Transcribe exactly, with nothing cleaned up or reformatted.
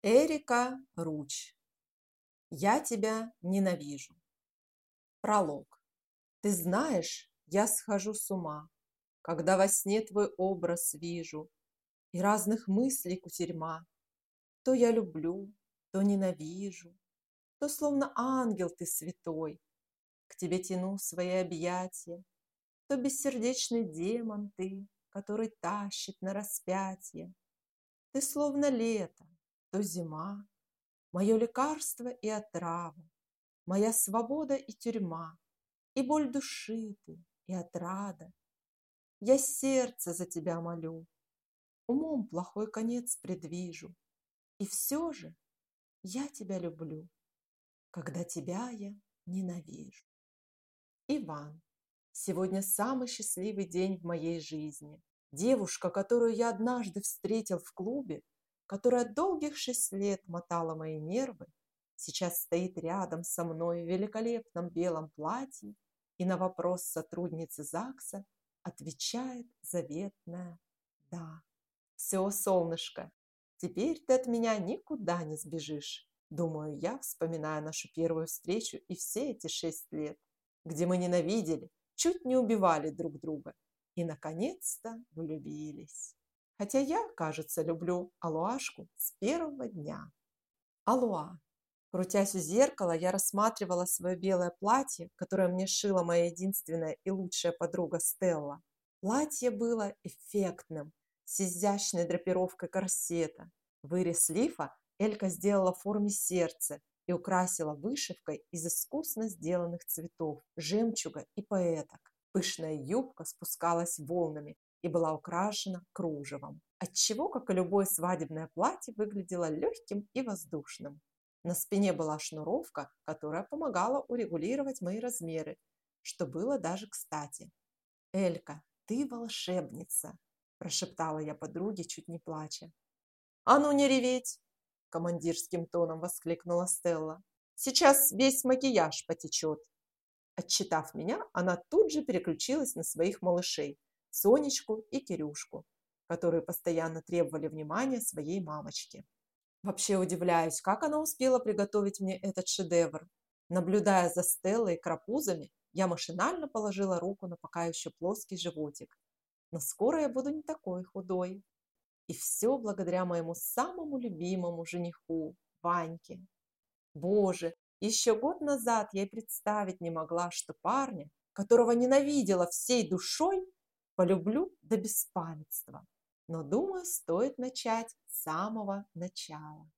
Эрика Руч. Я тебя ненавижу. Пролог. Ты знаешь, я схожу с ума, когда во сне твой образ вижу, и разных мыслей кутерьма. То я люблю, то ненавижу, то словно ангел ты святой, к тебе тяну свои объятия, то бессердечный демон ты, который тащит на распятие. Ты словно лето, то зима, мое лекарство и отрава, моя свобода и тюрьма, и боль души ты, и отрада. Я сердце за тебя молю, умом плохой конец предвижу, и все же я тебя люблю, когда тебя я ненавижу. Иван. Сегодня самый счастливый день в моей жизни. Девушка, которую я однажды встретил в клубе, которая долгих шесть лет мотала мои нервы, сейчас стоит рядом со мной в великолепном белом платье и на вопрос сотрудницы ЗАГСа отвечает заветное «да». Все, солнышко, теперь ты от меня никуда не сбежишь, думаю я, вспоминая нашу первую встречу и все эти шесть лет, где мы ненавидели, чуть не убивали друг друга и, наконец-то, влюбились. Хотя я, кажется, люблю Алуашку с первого дня. Алуа. Крутясь у зеркала, я рассматривала свое белое платье, которое мне шила моя единственная и лучшая подруга Стелла. Платье было эффектным, с изящной драпировкой корсета. Вырез лифа Элька сделала в форме сердца и украсила вышивкой из искусно сделанных цветов, жемчуга и поэток. Пышная юбка спускалась волнами и была украшена кружевом, отчего, как и любое свадебное платье, выглядело легким и воздушным. На спине была шнуровка, которая помогала урегулировать мои размеры, что было даже кстати. «Элька, ты волшебница!» – прошептала я подруге, чуть не плача. «А ну не реветь!» – командирским тоном воскликнула Стелла. «Сейчас весь макияж потечет!» Отчитав меня, она тут же переключилась на своих малышей – Сонечку и Кирюшку, которые постоянно требовали внимания своей мамочки. Вообще удивляюсь, как она успела приготовить мне этот шедевр. Наблюдая за Стеллой и крапузами, я машинально положила руку на пока еще плоский животик. Но скоро я буду не такой худой. И все благодаря моему самому любимому жениху, Ваньке. Боже, еще год назад я и представить не могла, что парня, которого ненавидела всей душой, полюблю до беспамятства. Но, думаю, стоит начать с самого начала.